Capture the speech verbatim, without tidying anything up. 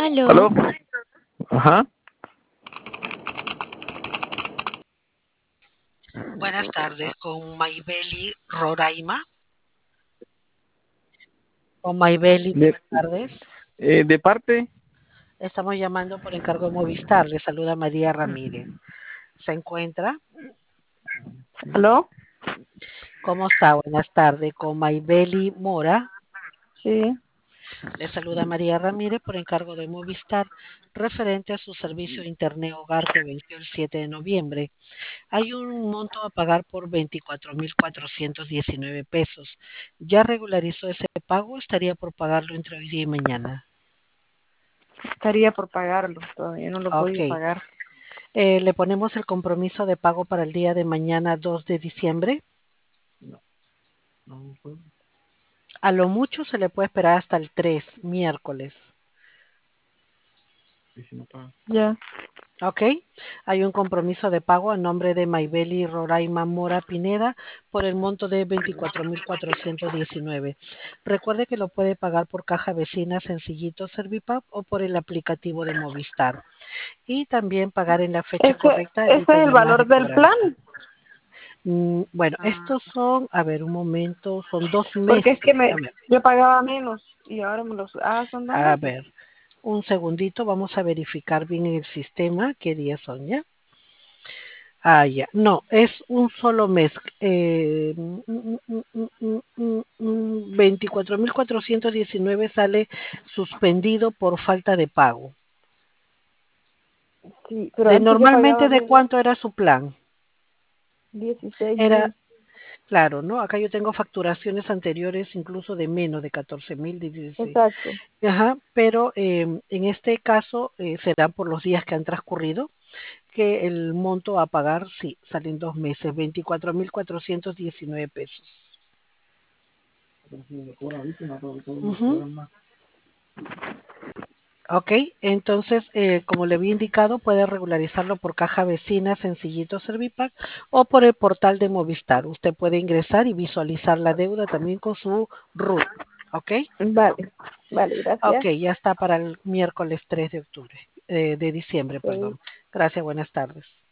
Aló. ¿Aló? Ajá. Buenas tardes, con Maybeli Roraima. Con Maybeli, De, buenas tardes. eh, de parte, Estamos llamando por encargo de Movistar. Le saluda María Ramírez. ¿Se encuentra? ¿Aló? ¿Cómo está? Buenas tardes, con Maybeli Mora. Sí. Le saluda María Ramírez por encargo de Movistar, referente a su servicio de Internet Hogar que venció el siete de noviembre. Hay un monto a pagar por veinticuatro mil cuatrocientos diecinueve pesos. ¿Ya regularizó ese pago o estaría por pagarlo entre hoy día y mañana? Estaría por pagarlo, todavía no lo he Ok. podido pagar. Eh, le ponemos el compromiso de pago para el día de mañana dos de diciembre. A lo mucho se le puede esperar hasta el tres, miércoles. Ya. Ok, hay un compromiso de pago a nombre de Maybeli Roraima Mora Pineda por el monto de veinticuatro mil cuatrocientos diecinueve. Recuerde que lo puede pagar por caja vecina Sencillito Servipap o por el aplicativo de Movistar. Y también pagar en la fecha Ese, correcta ese el es el tema más de valor del cobranza. plan. Mm, bueno, estos son, a ver, un momento, son dos Porque es meses. que me, A ver, yo pagaba menos y ahora me los... Ah, son dos a meses. ver, un segundito, vamos a verificar bien en el sistema qué días son, ¿ya? Ah, ya. No, es un solo mes. Eh, veinticuatro mil cuatrocientos diecinueve sale suspendido por falta de pago. Sí, pero De antes yo normalmente, pagaba ¿de menos. cuánto era su plan? dieciséis Era, mil. claro, ¿no? Acá yo tengo facturaciones anteriores incluso de menos de catorce mil, de dieciséis. Exacto. Ajá, pero eh, en este caso eh, será por los días que han transcurrido, que el monto a pagar, sí, salen dos meses, veinticuatro mil cuatrocientos diecinueve pesos. Ujú. Ok, entonces, eh, como le había indicado, puede regularizarlo por caja vecina, Sencillito Servipack o por el portal de Movistar. Usted puede ingresar y visualizar la deuda también con su R U T. Ok, Vale. Vale, ok, gracias. ya está para el miércoles tres de octubre, eh, de diciembre, Ok. perdón. Gracias, buenas tardes.